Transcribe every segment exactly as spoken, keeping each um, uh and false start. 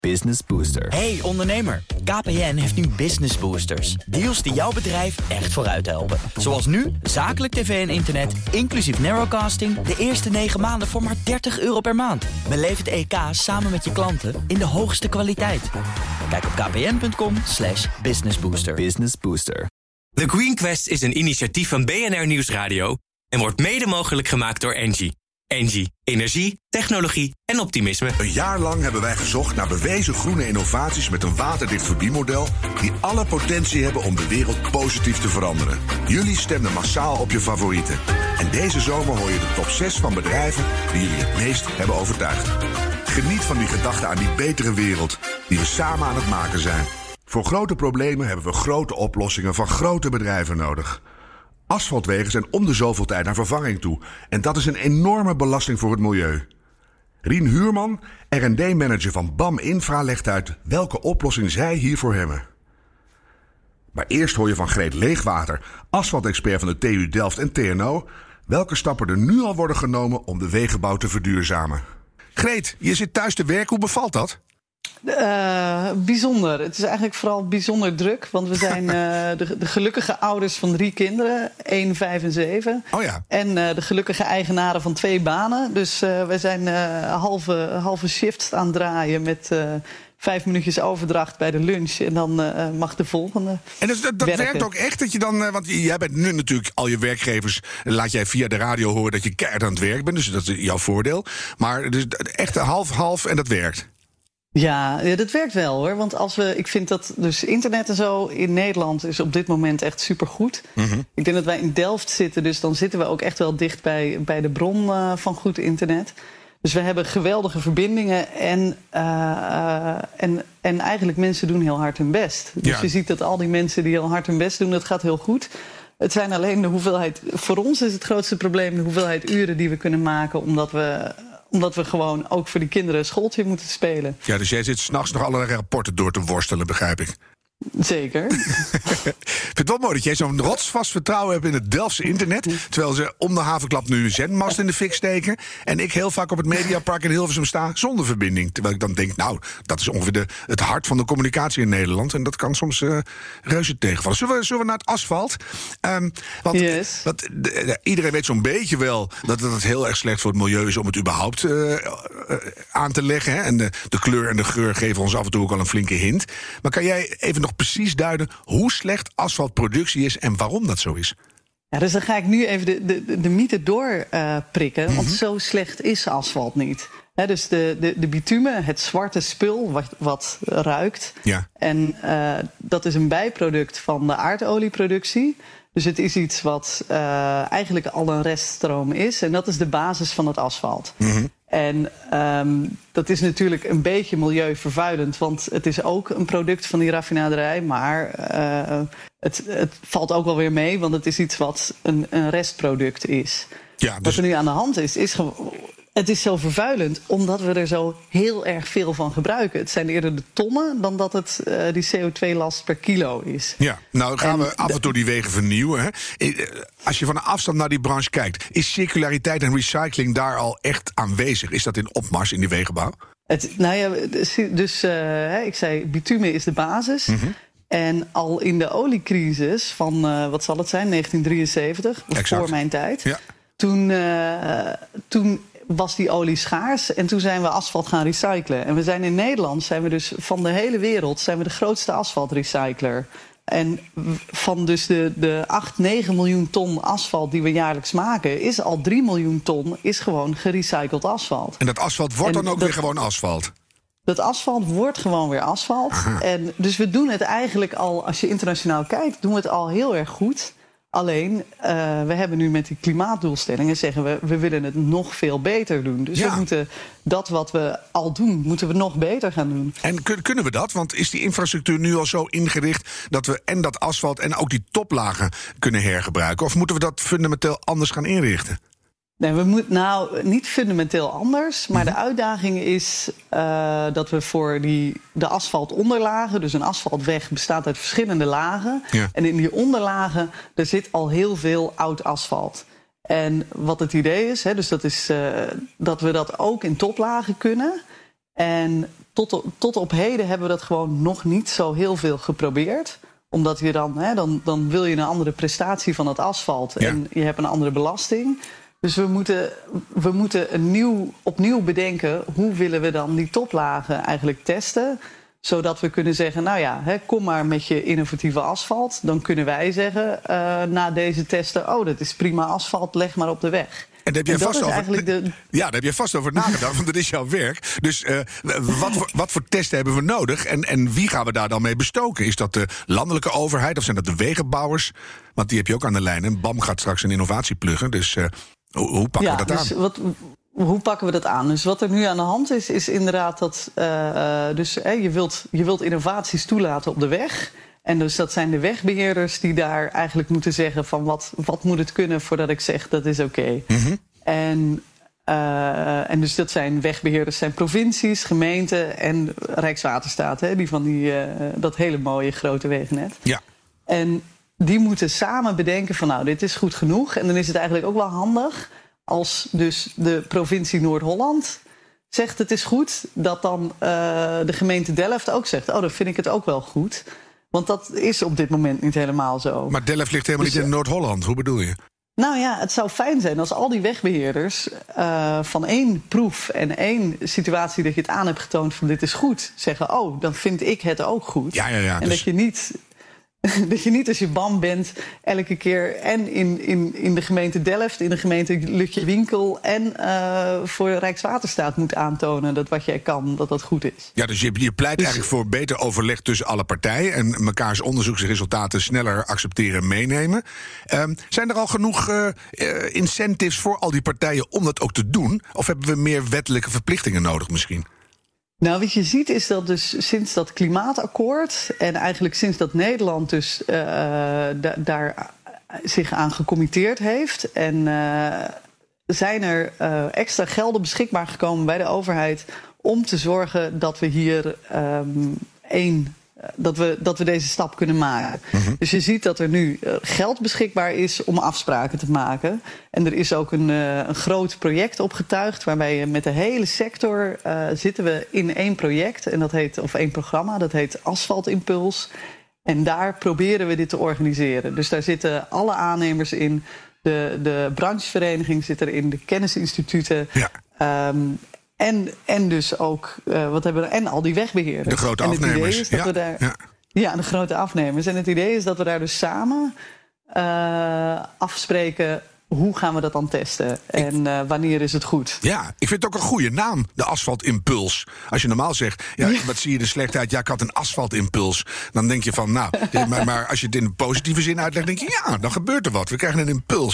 Business Booster. Hey ondernemer, K P N heeft nu Business Boosters. Deals die jouw bedrijf echt vooruit helpen. Zoals nu, zakelijk tv en internet, inclusief narrowcasting... de eerste negen maanden voor maar dertig euro per maand. Beleef het E K samen met je klanten in de hoogste kwaliteit. Kijk op kpn.com slash businessbooster. Business Booster. The Green Quest is een initiatief van B N R Nieuwsradio... en wordt mede mogelijk gemaakt door Engie. Engie, energie, technologie en optimisme. Een jaar lang hebben wij gezocht naar bewezen groene innovaties met een waterdicht verbiemodel die alle potentie hebben om de wereld positief te veranderen. Jullie stemden massaal op je favorieten. En deze zomer hoor je de top zes van bedrijven die jullie het meest hebben overtuigd. Geniet van die gedachte aan die betere wereld die we samen aan het maken zijn. Voor grote problemen hebben we grote oplossingen van grote bedrijven nodig. Asfaltwegen zijn om de zoveel tijd naar vervanging toe. En dat is een enorme belasting voor het milieu. Rien Huurman, R en D-manager van B A M Infra, legt uit welke oplossing zij hiervoor hebben. Maar eerst hoor je van Greet Leegwater, asfaltexpert van de T U Delft en T N O... welke stappen er nu al worden genomen om de wegenbouw te verduurzamen. Greet, je zit thuis te werken. Hoe bevalt dat? Uh, bijzonder. Het is eigenlijk vooral bijzonder druk. Want we zijn uh, de, de gelukkige ouders van drie kinderen. één, vijf en zeven. Oh ja. En uh, de gelukkige eigenaren van twee banen. Dus uh, we zijn uh, halve, halve shifts aan het draaien met... Uh, Vijf minuutjes overdracht bij de lunch en dan uh, mag de volgende. En dus dat, dat werkt ook echt dat je dan... Uh, want jij bent nu natuurlijk al je werkgevers... laat jij via de radio horen dat je keihard aan het werk bent. Dus dat is jouw voordeel. Maar dus echt half-half en dat werkt. Ja, ja, dat werkt wel hoor. Want als we, ik vind dat dus internet en zo in Nederland is op dit moment echt supergoed. Mm-hmm. Ik denk dat wij in Delft zitten, dus dan zitten we ook echt wel dicht bij, bij de bron uh, van goed internet. Dus we hebben geweldige verbindingen en, uh, en, en eigenlijk mensen doen heel hard hun best. Dus ja. Je ziet dat al die mensen die heel hard hun best doen, dat gaat heel goed. Het zijn alleen de hoeveelheid, voor ons is het grootste probleem de hoeveelheid uren die we kunnen maken, omdat we... Omdat we gewoon ook voor die kinderen een schooltje moeten spelen. Ja, dus jij zit 's nachts nog allerlei rapporten door te worstelen, begrijp ik. Zeker. Ik vind het wel mooi dat jij zo'n rotsvast vertrouwen hebt in het Delftse internet. Terwijl ze om de havenklap nu een zendmast in de fik steken. En ik heel vaak op het Mediapark in Hilversum sta zonder verbinding. Terwijl ik dan denk, nou, dat is ongeveer de, het hart van de communicatie in Nederland. En dat kan soms uh, reuze tegenvallen. Zullen we, zullen we naar het asfalt? Um, want, yes. want de, de, iedereen weet zo'n beetje wel dat het heel erg slecht voor het milieu is om het überhaupt uh, uh, aan te leggen. Hè? En de, de kleur en de geur geven ons af en toe ook al een flinke hint. Maar kan jij even nog precies duiden hoe slecht asfaltproductie is en waarom dat zo is? Ja, dus dan ga ik nu even de, de, de mythe doorprikken. Uh, mm-hmm. Want zo slecht is asfalt niet. He, dus de, de, de bitumen, het zwarte spul wat, wat ruikt. Ja. En uh, dat is een bijproduct van de aardolieproductie. Dus het is iets wat uh, eigenlijk al een reststroom is. En dat is de basis van het asfalt. Mm-hmm. En um, dat is natuurlijk een beetje milieuvervuilend, want het is ook een product van die raffinaderij. Maar uh, het, het valt ook wel weer mee, want het is iets wat een, een restproduct is. Ja, dus... Wat er nu aan de hand is, is gewoon... Het is zo vervuilend omdat we er zo heel erg veel van gebruiken. Het zijn eerder de tonnen dan dat het uh, die C O twee last per kilo is. Ja, nou gaan en we af en toe die wegen vernieuwen. Hè? Als je van een afstand naar die branche kijkt, is circulariteit en recycling daar al echt aanwezig? Is dat in opmars in die wegenbouw? Het, nou ja, dus uh, ik zei, bitumen is de basis. Mm-hmm. En al in de oliecrisis van, uh, wat zal het zijn, negentien drieënzeventig, voor mijn tijd. Ja. Toen, uh, toen was die olie schaars en toen zijn we asfalt gaan recyclen. En we zijn in Nederland, zijn we dus van de hele wereld, zijn we de grootste asfaltrecycler. En van dus de, de acht, negen miljoen ton asfalt die we jaarlijks maken, is al drie miljoen ton is gewoon gerecycled asfalt. En dat asfalt wordt en dan ook dat, weer gewoon asfalt? Dat asfalt wordt gewoon weer asfalt. En dus we doen het eigenlijk al, als je internationaal kijkt, doen we het al heel erg goed. Alleen, uh, we hebben nu met die klimaatdoelstellingen, zeggen we, we willen het nog veel beter doen. Dus ja. we moeten dat wat we al doen, moeten we nog beter gaan doen. En kun, kunnen we dat? Want is die infrastructuur nu al zo ingericht dat we en dat asfalt en ook die toplagen kunnen hergebruiken? Of moeten we dat fundamenteel anders gaan inrichten? Nee, we moeten nou niet fundamenteel anders. Maar mm-hmm. de uitdaging is uh, dat we voor die, de asfaltonderlagen, dus een asfaltweg bestaat uit verschillende lagen. Ja. En in die onderlagen, daar zit al heel veel oud asfalt. En wat het idee is, hè, dus dat is uh, dat we dat ook in toplagen kunnen. En tot, op, tot op heden hebben we dat gewoon nog niet zo heel veel geprobeerd. Omdat je dan, hè, dan, dan wil je een andere prestatie van het asfalt. Ja. En je hebt een andere belasting. Dus we moeten, we moeten een nieuw, opnieuw bedenken, hoe willen we dan die toplagen eigenlijk testen? Zodat we kunnen zeggen, nou ja, hè, kom maar met je innovatieve asfalt. Dan kunnen wij zeggen, uh, na deze testen, oh, dat is prima asfalt, leg maar op de weg. En daar heb je vast over, de... de... Ja, daar heb je vast over nagedacht, want dat is jouw werk. Dus uh, wat, voor, wat voor testen hebben we nodig? En, en wie gaan we daar dan mee bestoken? Is dat de landelijke overheid of zijn dat de wegenbouwers? Want die heb je ook aan de lijn. En B A M gaat straks een innovatie pluggen. Dus uh, hoe, hoe pakken ja, we dat dus aan? Wat, hoe pakken we dat aan? Dus wat er nu aan de hand is, is inderdaad dat... Uh, dus eh, je, wilt, je wilt innovaties toelaten op de weg. En dus dat zijn de wegbeheerders die daar eigenlijk moeten zeggen van wat, wat moet het kunnen voordat ik zeg dat is oké. Okay. Mm-hmm. En, uh, en dus dat zijn wegbeheerders, zijn provincies, gemeenten en Rijkswaterstaat, hè, die van die, uh, dat hele mooie grote wegennet. Ja. En die moeten samen bedenken van nou, dit is goed genoeg. En dan is het eigenlijk ook wel handig als dus de provincie Noord-Holland zegt het is goed, dat dan uh, de gemeente Delft ook zegt, oh, dan vind ik het ook wel goed. Want dat is op dit moment niet helemaal zo. Maar Delft ligt helemaal dus, niet in Noord-Holland. Hoe bedoel je? Nou ja, het zou fijn zijn als al die wegbeheerders uh, van één proef en één situatie dat je het aan hebt getoond van dit is goed, zeggen, oh, dan vind ik het ook goed. Ja, ja, ja. En dus... dat je niet... Dat je niet als je B A M bent elke keer en in, in, in de gemeente Delft, in de gemeente Lutjewinkel en uh, voor Rijkswaterstaat moet aantonen dat wat jij kan, dat dat goed is. Ja, dus je, je pleit dus... eigenlijk voor beter overleg tussen alle partijen en mekaars onderzoeksresultaten sneller accepteren en meenemen. Um, zijn er al genoeg uh, uh, incentives voor al die partijen om dat ook te doen? Of hebben we meer wettelijke verplichtingen nodig misschien? Nou, wat je ziet is dat dus sinds dat klimaatakkoord en eigenlijk sinds dat Nederland dus uh, da- daar zich aan gecommitteerd heeft en uh, zijn er uh, extra gelden beschikbaar gekomen bij de overheid om te zorgen dat we hier um, één Dat we, dat we deze stap kunnen maken. Mm-hmm. Dus je ziet dat er nu uh, geld beschikbaar is om afspraken te maken. En er is ook een, uh, een groot project opgetuigd, waarbij je met de hele sector uh, zitten we in één project. En dat heet, of één programma, dat heet Asfalt Impuls. En daar proberen we dit te organiseren. Dus daar zitten alle aannemers in. De, de branchevereniging zit erin, de kennisinstituten. Ja. Um, En, en dus ook, uh, wat hebben we, en al die wegbeheerders. De grote en het afnemers. Idee is dat ja, we daar, ja. ja, de grote afnemers. En het idee is dat we daar dus samen uh, afspreken, hoe gaan we dat dan testen? En uh, wanneer is het goed? Ja, ik vind het ook een goede naam, de asfaltimpuls. Als je normaal zegt, ja, ja. wat zie je er slecht uit? Ja, ik had een asfaltimpuls. Dan denk je van, nou, maar, maar als je het in een positieve zin uitlegt, denk je, ja, dan gebeurt er wat. We krijgen een impuls.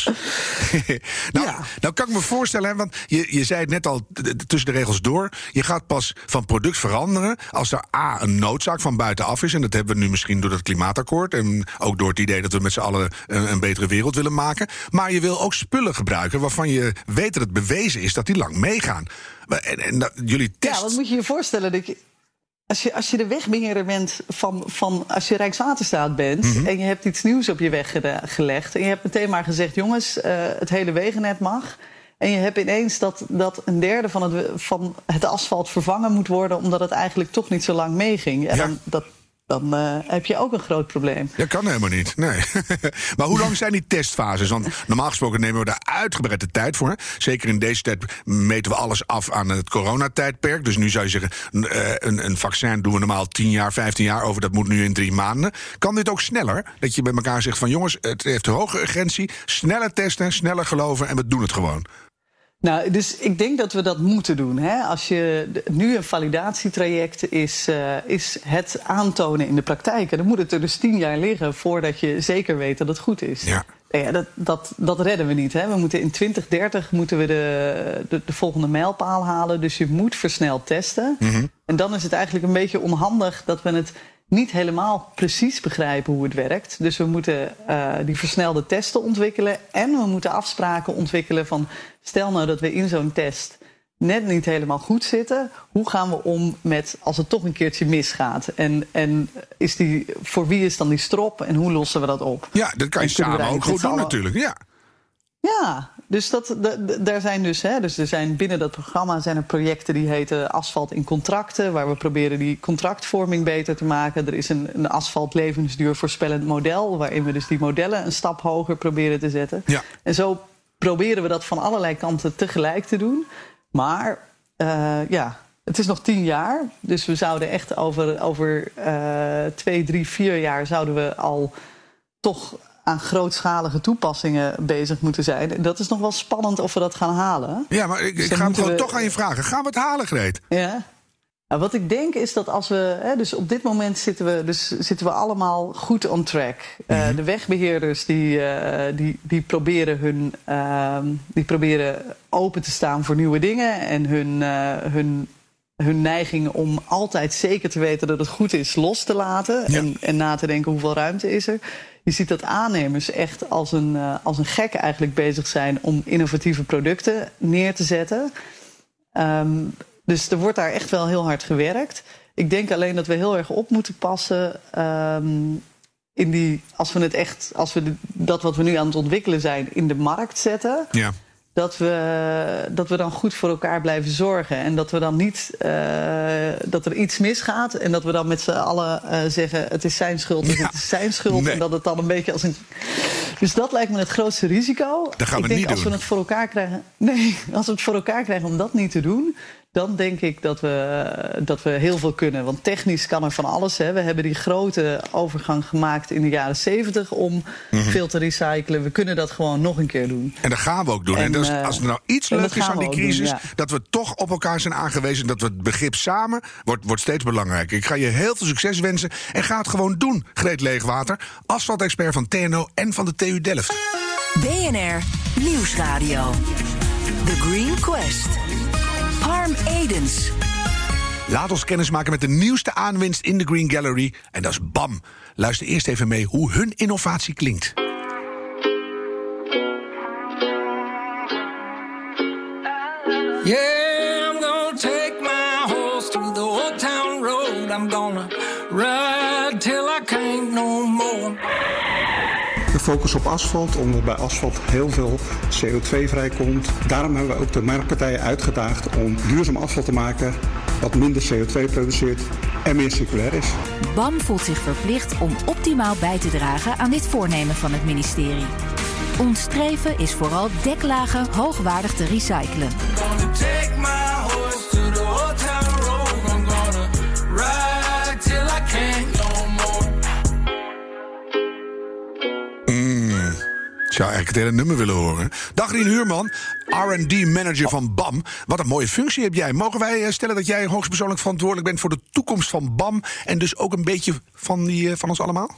nou, ja. nou kan ik me voorstellen, hè, want je, je zei het net al tussen de regels door. Je gaat pas van product veranderen als er A, een noodzaak van buitenaf is. En dat hebben we nu misschien door het klimaatakkoord. En ook door het idee dat we met z'n allen een, een betere wereld willen maken. Maar je wil ook spullen gebruiken waarvan je weet dat het bewezen is dat die lang meegaan. En, en dat, jullie test... Ja, wat moet je je voorstellen? Dat je, als, je, als je de wegbeheerder bent van, van als je Rijkswaterstaat bent, mm-hmm. en je hebt iets nieuws op je weg gelegd en je hebt meteen maar gezegd, jongens, uh, het hele wegennet mag. En je hebt ineens dat, dat een derde van het, van het asfalt vervangen moet worden, omdat het eigenlijk toch niet zo lang meeging. En ja. dan, dat, dan uh, heb je ook een groot probleem. Dat kan helemaal niet, nee. Maar hoe lang zijn die testfases? Want normaal gesproken nemen we daar uitgebreid de tijd voor. Hè? Zeker in deze tijd meten we alles af aan het coronatijdperk. Dus nu zou je zeggen, uh, een, een vaccin doen we normaal tien jaar, vijftien jaar over. Dat moet nu in drie maanden. Kan dit ook sneller? Dat je bij elkaar zegt van jongens, het heeft een hoge urgentie. Sneller testen, sneller geloven en we doen het gewoon. Nou, dus ik denk dat we dat moeten doen. Hè? Als je nu een validatietraject is, uh, is het aantonen in de praktijk. En dan moet het er dus tien jaar liggen voordat je zeker weet dat het goed is. Ja. Ja, dat, dat, dat redden we niet. Hè? We moeten in twintig dertig moeten we de, de, de volgende mijlpaal halen. Dus je moet versneld testen. Mm-hmm. En dan is het eigenlijk een beetje onhandig dat we het niet helemaal precies begrijpen hoe het werkt. Dus we moeten uh, die versnelde testen ontwikkelen. En we moeten afspraken ontwikkelen van, stel nou dat we in zo'n test net niet helemaal goed zitten. Hoe gaan we om met als het toch een keertje misgaat? En, en is die, voor wie is dan die strop en hoe lossen we dat op? Ja, dat kan je samen ook goed doen natuurlijk. Ja. Ja, dus, dat, de, de, daar zijn dus, hè, dus er zijn binnen dat programma zijn er projecten die heten Asfalt in Contracten, waar we proberen die contractvorming beter te maken. Er is een, een asfalt levensduur voorspellend model, waarin we dus die modellen een stap hoger proberen te zetten. Ja. En zo proberen we dat van allerlei kanten tegelijk te doen. Maar uh, ja, het is nog tien jaar. Dus we zouden echt over, over uh, twee, drie, vier jaar zouden we al toch aan grootschalige toepassingen bezig moeten zijn. En dat is nog wel spannend of we dat gaan halen. Ja, maar ik, dus ik ga hem gewoon we... toch aan je vragen. Gaan we het halen, Greet? Ja. Nou, wat ik denk is dat als we... Hè, dus op dit moment zitten we, dus zitten we allemaal goed on track. Mm-hmm. Uh, de wegbeheerders die, uh, die, die, proberen hun, uh, die proberen open te staan voor nieuwe dingen. En hun, uh, hun, hun neiging om altijd zeker te weten dat het goed is los te laten. Ja. En, en na te denken hoeveel ruimte is er. Je ziet dat aannemers echt als een, uh, als een gek eigenlijk bezig zijn om innovatieve producten neer te zetten. Um, dus er wordt daar echt wel heel hard gewerkt. Ik denk alleen dat we heel erg op moeten passen um, in die, als we het echt, als we de, dat wat we nu aan het ontwikkelen zijn in de markt zetten. Ja. Dat we, dat we dan goed voor elkaar blijven zorgen. En dat we dan niet uh, dat er iets misgaat. En dat we dan met z'n allen uh, zeggen het is zijn schuld, dus ja. het is zijn schuld. Nee. En dat het dan een beetje als een. Dus dat lijkt me het grootste risico. Dat gaan we Ik denk niet als doen. we het voor elkaar krijgen. Nee, als we het voor elkaar krijgen om dat niet te doen. Dan denk ik dat we, dat we heel veel kunnen. Want technisch kan er van alles. Hè. We hebben die grote overgang gemaakt in de jaren zeventig om mm-hmm. veel te recyclen. We kunnen dat gewoon nog een keer doen. En dat gaan we ook doen. En, en dus, als er nou iets leuk is aan die crisis, doen, ja. dat we toch op elkaar zijn aangewezen. Dat we het begrip samen wordt, wordt steeds belangrijker. Ik ga je heel veel succes wensen. En ga het gewoon doen, Greet Leegwater. Asfaltexpert van T N O en van de T U Delft. B N R Nieuwsradio. The Green Quest. Harm Edens. Laat ons kennismaken met de nieuwste aanwinst in de Green Gallery. En dat is BAM. Luister eerst even mee hoe hun innovatie klinkt. Yeah, I'm gonna take my horse to the old town road. I'm gonna ride till I can't no more. We focussen op asfalt, omdat bij asfalt heel veel C O twee vrijkomt. Daarom hebben we ook de marktpartijen uitgedaagd om duurzaam asfalt te maken, wat minder C O twee produceert en meer circulair is. BAM voelt zich verplicht om optimaal bij te dragen aan dit voornemen van het ministerie. Ons streven is vooral deklagen hoogwaardig te recyclen. Ik zou eigenlijk het hele nummer willen horen. Dag Rien Huurman, R en D manager van BAM. Wat een mooie functie heb jij. Mogen wij stellen dat jij hoogstpersoonlijk verantwoordelijk bent voor de toekomst van BAM en dus ook een beetje van, die, van ons allemaal?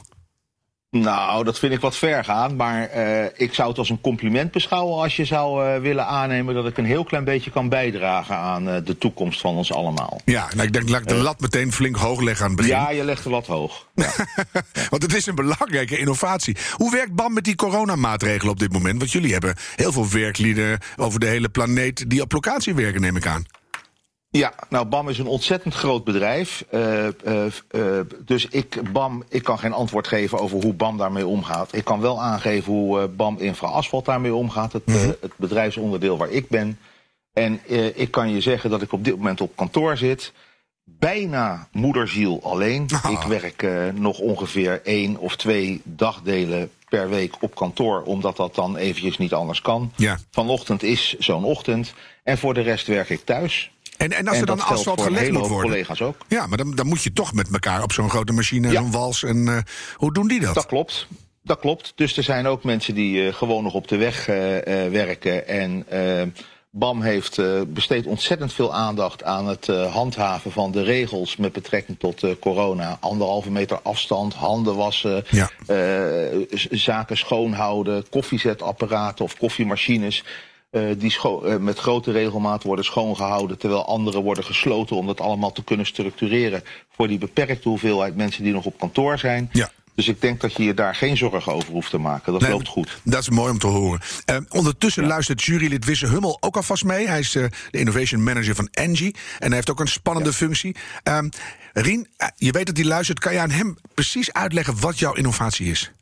Nou, dat vind ik wat ver gaan, maar uh, ik zou het als een compliment beschouwen als je zou uh, willen aannemen dat ik een heel klein beetje kan bijdragen aan uh, de toekomst van ons allemaal. Ja, nou, ik denk dat ik de lat meteen flink hoog leg aan het begin. Ja, je legt de lat hoog. Ja. Want het is een belangrijke innovatie. Hoe werkt BAM met die coronamaatregelen op dit moment? Want jullie hebben heel veel werklieden over de hele planeet die op locatie werken, neem ik aan. Ja, nou, BAM is een ontzettend groot bedrijf. Uh, uh, uh, dus ik, BAM, ik kan geen antwoord geven over hoe BAM daarmee omgaat. Ik kan wel aangeven hoe uh, BAM Infra Asfalt daarmee omgaat. Het, uh, het bedrijfsonderdeel waar ik ben. En uh, ik kan je zeggen dat ik op dit moment op kantoor zit. Bijna moederziel alleen. Oh. Ik werk uh, nog ongeveer één of twee dagdelen per week op kantoor, omdat dat dan eventjes niet anders kan. Ja. Vanochtend is zo'n ochtend. En voor de rest werk ik thuis. En, en als en er dan asfalt gelegd moet worden. Collega's ook. Ja, maar dan, dan moet je toch met elkaar op zo'n grote machine en ja. zo'n wals. En uh, hoe doen die dat? Dat klopt. Dat klopt. Dus er zijn ook mensen die uh, gewoon nog op de weg uh, uh, werken. En uh, BAM heeft uh, besteed ontzettend veel aandacht aan het uh, handhaven van de regels met betrekking tot uh, corona. Anderhalve meter afstand, handen wassen, ja. uh, zaken schoonhouden, koffiezetapparaten of koffiemachines. Uh, die scho- uh, met grote regelmaat worden schoongehouden, terwijl andere worden gesloten om dat allemaal te kunnen structureren voor die beperkte hoeveelheid mensen die nog op kantoor zijn. Ja. Dus ik denk dat je je daar geen zorgen over hoeft te maken. Dat nee, loopt goed. Dat is mooi om te horen. Uh, ondertussen ja. luistert jurylid Wisse Hummel ook alvast mee. Hij is uh, de Innovation Manager van Engie. En hij heeft ook een spannende ja. functie. Um, Rien, uh, je weet dat hij luistert. Kan je aan hem precies uitleggen wat jouw innovatie is?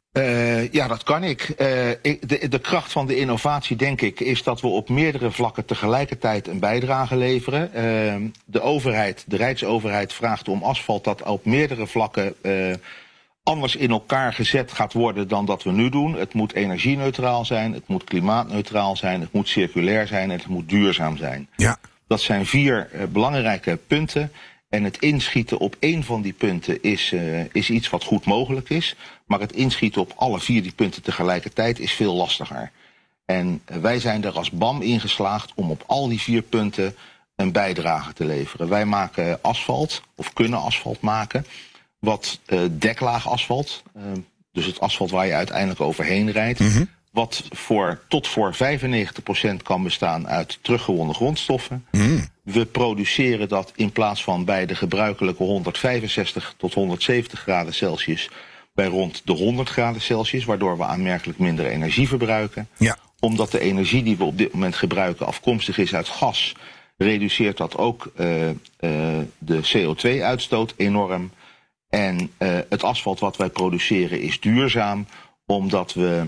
Uh, ja, dat kan ik. Uh, de, de kracht van de innovatie, denk ik, is dat we op meerdere vlakken tegelijkertijd een bijdrage leveren. Uh, de overheid, de Rijksoverheid vraagt om asfalt dat op meerdere vlakken uh, anders in elkaar gezet gaat worden dan dat we nu doen. Het moet energie-neutraal zijn, het moet klimaatneutraal zijn, het moet circulair zijn en het moet duurzaam zijn. Ja. Dat zijn vier uh, belangrijke punten. En het inschieten op één van die punten is, uh, is iets wat goed mogelijk is. Maar het inschieten op alle vier die punten tegelijkertijd is veel lastiger. En uh, wij zijn er als B A M in geslaagd om op al die vier punten een bijdrage te leveren. Wij maken asfalt, of kunnen asfalt maken, wat uh, deklaag asfalt, uh, dus het asfalt waar je uiteindelijk overheen rijdt, mm-hmm. wat voor, tot voor vijfennegentig procent kan bestaan uit teruggewonnen grondstoffen. Mm. We produceren dat in plaats van bij de gebruikelijke honderdvijfenzestig tot honderdzeventig graden Celsius bij rond de honderd graden Celsius, waardoor we aanmerkelijk minder energie verbruiken. Ja. Omdat de energie die we op dit moment gebruiken afkomstig is uit gas, reduceert dat ook uh, uh, de C O twee uitstoot enorm. En uh, het asfalt wat wij produceren is duurzaam, omdat we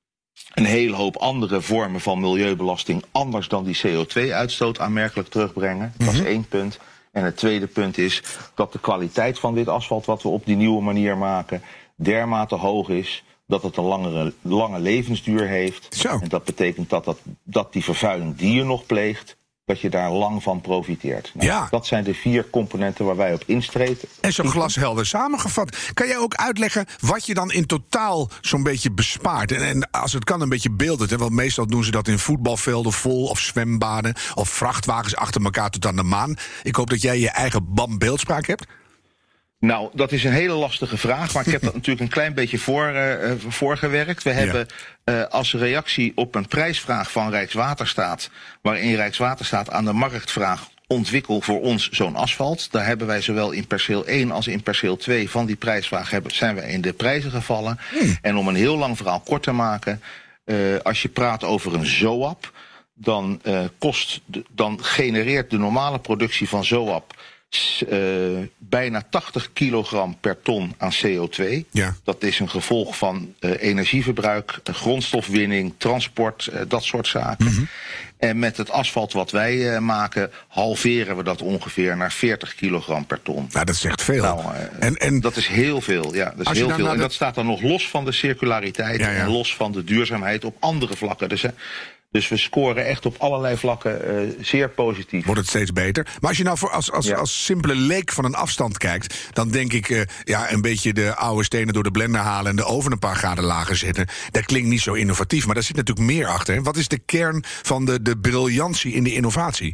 een hele hoop andere vormen van milieubelasting anders dan die C O twee uitstoot aanmerkelijk terugbrengen. Dat is één punt. En het tweede punt is dat de kwaliteit van dit asfalt wat we op die nieuwe manier maken dermate hoog is dat het een langere, lange levensduur heeft. Zo. En dat betekent dat, dat, dat die vervuiling die je nog pleegt, dat je daar lang van profiteert. Nou, ja. Dat zijn de vier componenten waar wij op instreten. En zo glashelder samengevat. Kan jij ook uitleggen wat je dan in totaal zo'n beetje bespaart? En, en als het kan een beetje beeldend, hè, want meestal doen ze dat in voetbalvelden vol of zwembaden of vrachtwagens achter elkaar tot aan de maan. Ik hoop dat jij je eigen B A M beeldspraak hebt. Nou, dat is een hele lastige vraag, maar ik heb dat natuurlijk een klein beetje voor, uh, voorgewerkt. We hebben uh, als reactie op een prijsvraag van Rijkswaterstaat, waarin Rijkswaterstaat aan de markt vraagt, ontwikkel voor ons zo'n asfalt. Daar hebben wij zowel in perceel één als in perceel twee van die prijsvraag hebben, zijn we in de prijzen gevallen. Hmm. En om een heel lang verhaal kort te maken, uh, als je praat over een ZOAP, dan, uh, kost de, dan genereert de normale productie van ZOAP Uh, bijna tachtig kilogram per ton aan C O twee. Ja. Dat is een gevolg van uh, energieverbruik, uh, grondstofwinning, transport, uh, dat soort zaken. Mm-hmm. En met het asfalt wat wij uh, maken, halveren we dat ongeveer naar veertig kilogram per ton. Nou, dat is echt veel. Nou, uh, en, en dat is heel veel, ja. Dat is heel veel. En de... dat staat dan nog los van de circulariteit, ja, ja. en los van de duurzaamheid op andere vlakken. Dus, uh, Dus we scoren echt op allerlei vlakken uh, zeer positief. Wordt het steeds beter. Maar als je nou voor als, als, ja. als simpele leek van een afstand kijkt, dan denk ik uh, ja, een beetje de oude stenen door de blender halen en de oven een paar graden lager zetten. Dat klinkt niet zo innovatief, maar daar zit natuurlijk meer achter. Wat is de kern van de, de briljantie in de innovatie?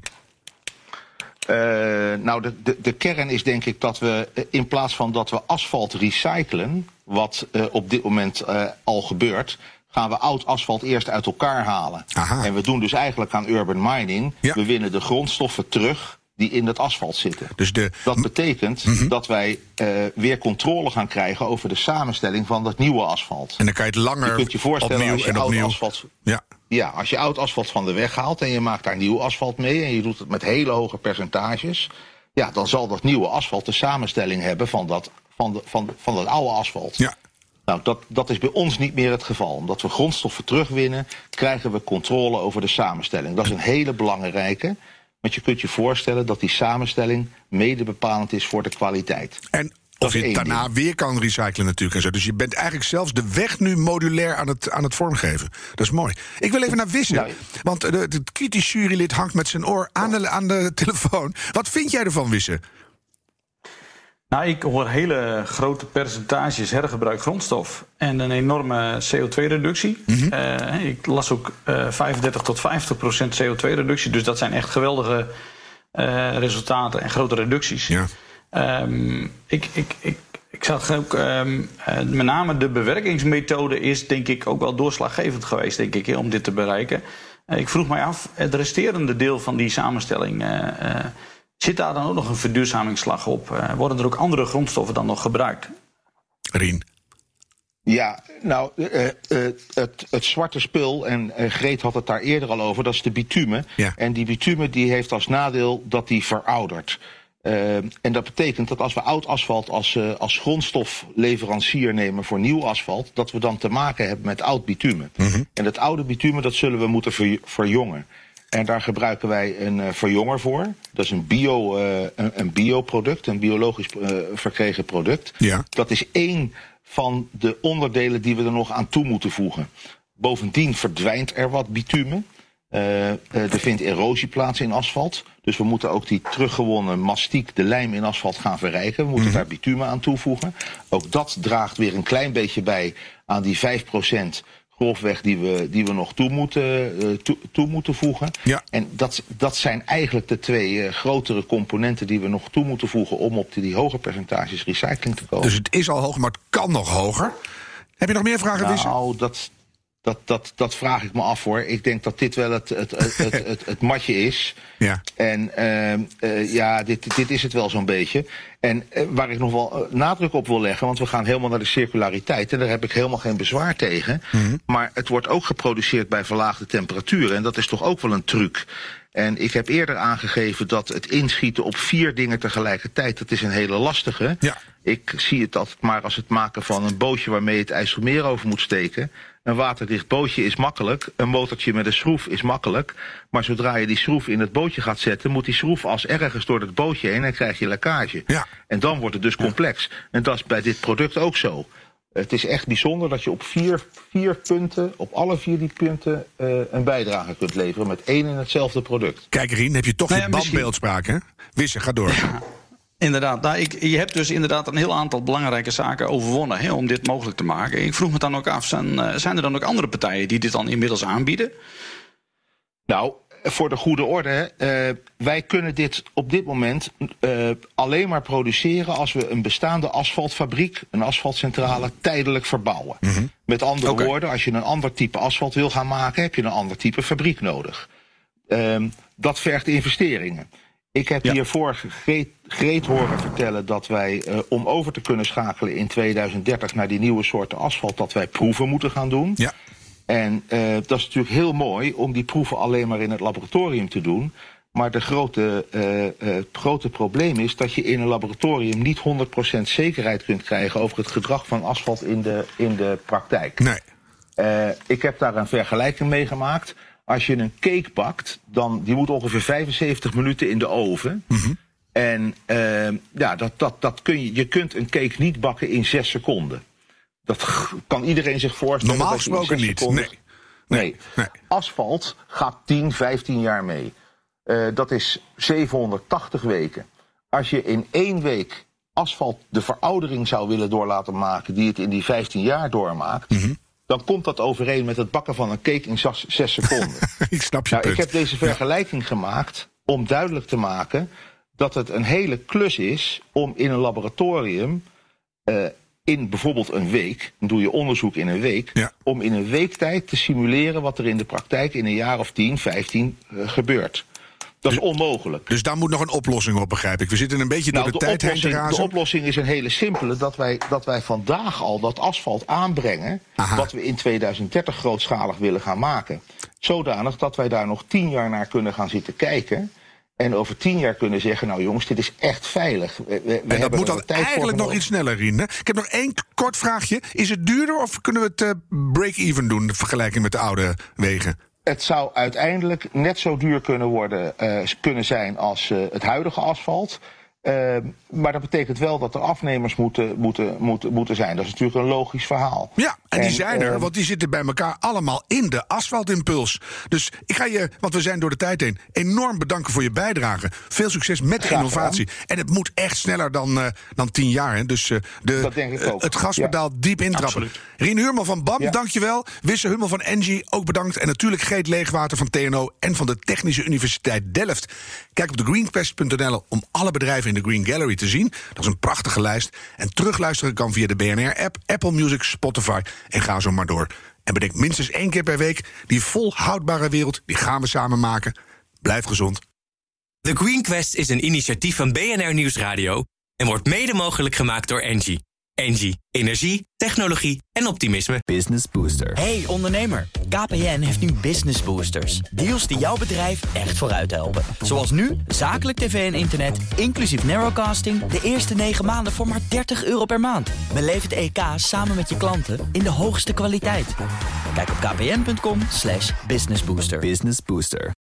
Uh, nou, de, de, de kern is denk ik dat we in plaats van dat we asfalt recyclen, wat uh, op dit moment uh, al gebeurt, gaan we oud asfalt eerst uit elkaar halen. Aha. En we doen dus eigenlijk aan urban mining. Ja. We winnen de grondstoffen terug die in het asfalt zitten. Dus de... Dat betekent mm-hmm. dat wij uh, weer controle gaan krijgen over de samenstelling van dat nieuwe asfalt. En dan kan je het langer je kunt je voorstellen opnieuw als je en oud opnieuw. Asfalt, ja. ja, als je oud asfalt van de weg haalt en je maakt daar nieuw asfalt mee en je doet het met hele hoge percentages, ja, dan zal dat nieuwe asfalt de samenstelling hebben van dat, van de, van, van dat oude asfalt. Ja. Nou, dat, dat is bij ons niet meer het geval. Omdat we grondstoffen terugwinnen, krijgen we controle over de samenstelling. Dat is een hele belangrijke. Want je kunt je voorstellen dat die samenstelling mede bepalend is voor de kwaliteit. En of je het daarna ding. weer kan recyclen natuurlijk. En zo. Dus je bent eigenlijk zelfs de weg nu modulair aan het, aan het vormgeven. Dat is mooi. Ik wil even naar Wisse. Nou, want het kritisch jurylid hangt met zijn oor aan de, aan de telefoon. Wat vind jij ervan, Wisse? Nou, ik hoor hele grote percentages hergebruik grondstof en een enorme C O twee reductie. Mm-hmm. Uh, ik las ook uh, vijfendertig tot vijftig procent C O twee reductie. Dus dat zijn echt geweldige uh, resultaten en grote reducties. Ja. Um, ik, ik, ik, ik zag ook, um, uh, met name de bewerkingsmethode is denk ik ook wel doorslaggevend geweest, denk ik, om dit te bereiken. Uh, ik vroeg mij af, het resterende deel van die samenstelling, Uh, uh, zit daar dan ook nog een verduurzamingsslag op? Uh, worden er ook andere grondstoffen dan nog gebruikt? Rien. Ja, nou, uh, uh, het, het zwarte spul, en uh, Greet had het daar eerder al over, dat is de bitumen. Ja. En die bitumen die heeft als nadeel dat die veroudert. Uh, en dat betekent dat als we oud asfalt als, uh, als grondstofleverancier nemen voor nieuw asfalt, dat we dan te maken hebben met oud bitumen. Mm-hmm. En dat oude bitumen, dat zullen we moeten ver, verjongen. En daar gebruiken wij een uh, verjonger voor. Dat is een, bio, uh, een, een bioproduct, een biologisch uh, verkregen product. Ja. Dat is één van de onderdelen die we er nog aan toe moeten voegen. Bovendien verdwijnt er wat bitumen. Uh, uh, er vindt erosie plaats in asfalt. Dus we moeten ook die teruggewonnen mastiek, de lijm in asfalt, gaan verrijken. We moeten mm-hmm. daar bitumen aan toevoegen. Ook dat draagt weer een klein beetje bij aan die vijf procent grofweg die we, die we nog toe moeten, uh, toe, toe moeten voegen. Ja. En dat, dat zijn eigenlijk de twee uh, grotere componenten die we nog toe moeten voegen om op die, die hoge percentages recycling te komen. Dus het is al hoger, maar het kan nog hoger. Heb je nog meer vragen, Wisse? Nou, dat... Dat, dat, dat vraag ik me af, hoor. Ik denk dat dit wel het, het, het, het, het, het matje is. Ja. En uh, uh, ja, dit, dit is het wel zo'n beetje. En uh, waar ik nog wel uh, nadruk op wil leggen, want we gaan helemaal naar de circulariteit, en daar heb ik helemaal geen bezwaar tegen. Mm-hmm. Maar het wordt ook geproduceerd bij verlaagde temperaturen. En dat is toch ook wel een truc. En ik heb eerder aangegeven dat het inschieten op vier dingen tegelijkertijd, dat is een hele lastige. Ja. Ik zie het altijd maar als het maken van een bootje waarmee je het IJsselmeer over moet steken. Een waterdicht bootje is makkelijk, een motortje met een schroef is makkelijk. Maar zodra je die schroef in het bootje gaat zetten, moet die schroefas ergens door het bootje heen en krijg je lekkage. Ja. En dan wordt het dus complex. En dat is bij dit product ook zo. Het is echt bijzonder dat je op vier, vier punten, op alle vier die punten, uh, een bijdrage kunt leveren met één en hetzelfde product. Kijk, Rien, heb je toch nou ja, je bandbeeldspraak, hè? Wisse, ga door. Ja. Inderdaad, nou, ik, je hebt dus inderdaad een heel aantal belangrijke zaken overwonnen, hè, om dit mogelijk te maken. Ik vroeg me dan ook af, zijn, uh, zijn er dan ook andere partijen die dit dan inmiddels aanbieden? Nou, voor de goede orde, uh, wij kunnen dit op dit moment uh, alleen maar produceren als we een bestaande asfaltfabriek, een asfaltcentrale, tijdelijk verbouwen. Mm-hmm. Met andere okay. woorden, als je een ander type asfalt wil gaan maken, heb je een ander type fabriek nodig. Uh, dat vergt investeringen. Ik heb ja. hiervoor Greet, Greet horen vertellen dat wij, uh, om over te kunnen schakelen in tweeduizend dertig naar die nieuwe soorten asfalt, dat wij proeven moeten gaan doen. Ja. En uh, dat is natuurlijk heel mooi om die proeven alleen maar in het laboratorium te doen. Maar de grote, uh, uh, het grote probleem is dat je in een laboratorium niet honderd procent zekerheid kunt krijgen over het gedrag van asfalt in de, in de praktijk. Nee. Uh, ik heb daar een vergelijking mee gemaakt. Als je een cake bakt, dan die moet ongeveer vijfenzeventig minuten in de oven. Mm-hmm. En uh, ja, dat, dat, dat kun je, je kunt een cake niet bakken in zes seconden. Dat kan iedereen zich voorstellen. Normaal gesproken niet. Nee. Nee. Nee. nee. Asfalt gaat tien, vijftien jaar mee. Uh, dat is zevenhonderdtachtig weken. Als je in één week asfalt de veroudering zou willen door laten maken die het in die vijftien jaar doormaakt, mm-hmm. dan komt dat overeen met het bakken van een cake in zes, zes seconden. Ik snap je nou, punt. Ik heb deze vergelijking ja. gemaakt om duidelijk te maken dat het een hele klus is om in een laboratorium uh, in bijvoorbeeld een week, dan doe je onderzoek in een week, ja. om in een week tijd te simuleren wat er in de praktijk in een jaar of tien, vijftien uh, gebeurt. Dat is onmogelijk. Dus daar moet nog een oplossing op, begrijp ik. We zitten een beetje nou, door de, de tijd heen te razen. De oplossing is een hele simpele. Dat wij, dat wij vandaag al dat asfalt aanbrengen, Aha. wat we in tweeduizend dertig grootschalig willen gaan maken. Zodanig dat wij daar nog tien jaar naar kunnen gaan zitten kijken. En over tien jaar kunnen zeggen, nou jongens, dit is echt veilig. We, we en dat moet dan eigenlijk nog iets sneller, Rien. Hè? Ik heb nog één kort vraagje. Is het duurder of kunnen we het uh, break-even doen in vergelijking met de oude wegen? Het zou uiteindelijk net zo duur kunnen, worden, uh, kunnen zijn als uh, het huidige asfalt. Uh, maar dat betekent wel dat er afnemers moeten, moeten, moeten, moeten zijn. Dat is natuurlijk een logisch verhaal. Ja, en die en, zijn er, uh, want die zitten bij elkaar allemaal in de asfaltimpuls. Dus ik ga je, want we zijn door de tijd heen, enorm bedanken voor je bijdrage. Veel succes met de innovatie. En het moet echt sneller dan, uh, dan tien jaar. Hè. Dus uh, de, dat denk ik ook. Uh, het gaspedaal ja. diep intrappen. Absoluut. Rien Huurman van B A M, ja. dankjewel. Wisse Hummel van Engie, ook bedankt. En natuurlijk Greet Leegwater van T N O en van de Technische Universiteit Delft. Kijk op de greenquest punt n l om alle bedrijven in de Green Gallery te zien. Dat is een prachtige lijst. En terugluisteren kan via de B N R-app, Apple Music, Spotify en ga zo maar door. En bedenk minstens één keer per week, die volhoudbare wereld, die gaan we samen maken. Blijf gezond. The Green Quest is een initiatief van B N R Nieuwsradio en wordt mede mogelijk gemaakt door Engie. Engie. Energie, technologie en optimisme. Business Booster. Hey ondernemer, K P N heeft nu Business Boosters. Deals die jouw bedrijf echt vooruit helpen. Zoals nu, zakelijk tv en internet, inclusief narrowcasting... de eerste negen maanden voor maar dertig euro per maand. Beleef het E K samen met je klanten in de hoogste kwaliteit. Kijk op kpn punt com slash businessbooster. Business Booster.